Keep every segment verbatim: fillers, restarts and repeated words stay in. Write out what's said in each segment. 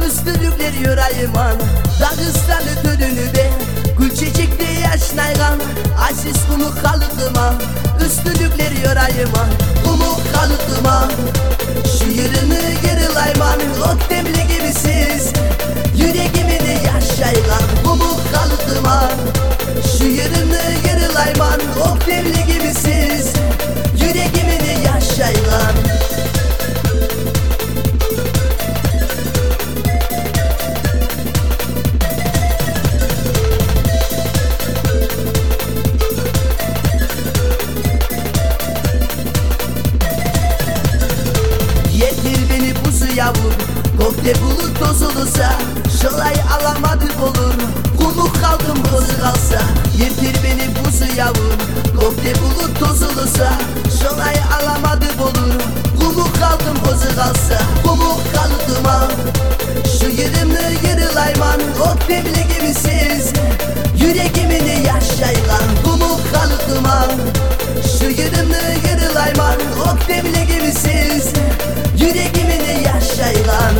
üstünlükler yorayman. Dağıstanlı törünü de gül çiçekte yaşnaygan. Aziz kumu kalıtıma üstünlükler yorayman. Kumu kalıtıma şu yürünü gerilayman. Ok demli gibisiz yüreğimini yaşaygan. Kumu kalıtıma şu yürünü gerilayman. Ok demli gibisiz yüreğimini yaşaygan. Yavur, kokte bulut tozulusa şolay alamadı olur. Kumu kaldım bozu kalsa yetir beni buzu yavur. Kokte bulut tozulusa şolay alamadı olur. Kumu kaldım bozu kalsa kumu kalıdıma şu yerimle yırılayman. Ok demli gibisiz yüreğimini yaşaygan. Kumu kalıdıma şu yerimle yırılayman. Ok demli gibisiz yüreğimini yaşaygan.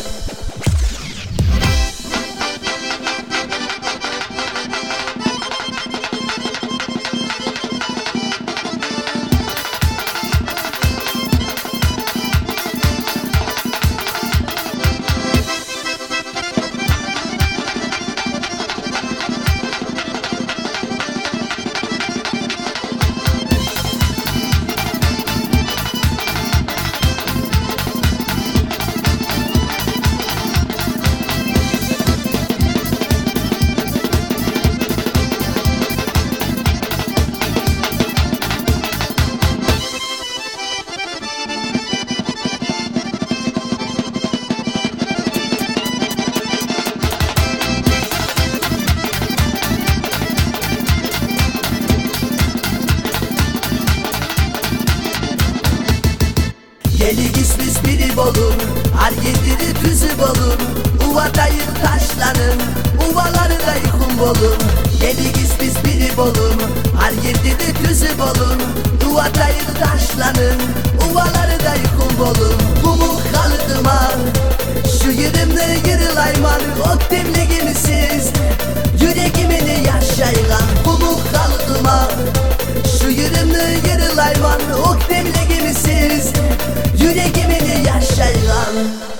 Gelik ismis biri bolur, har yediri tüzü bolur. Uvadayı taşlanın, uvaları da yıkım bolur. Gelik ismis biri bolur, har yediri tüzü bolur. Uvadayı taşlanın, uvaları da yıkım bolur. Kumu kalıdıma, şu yerimde yırılayman. Ok demli gibisiz, yüreğimini yaşaygan. Kumu kalıdıma, şu yerimde yırılayman. Ok demli gibisiz yüreğimini yaşaygan.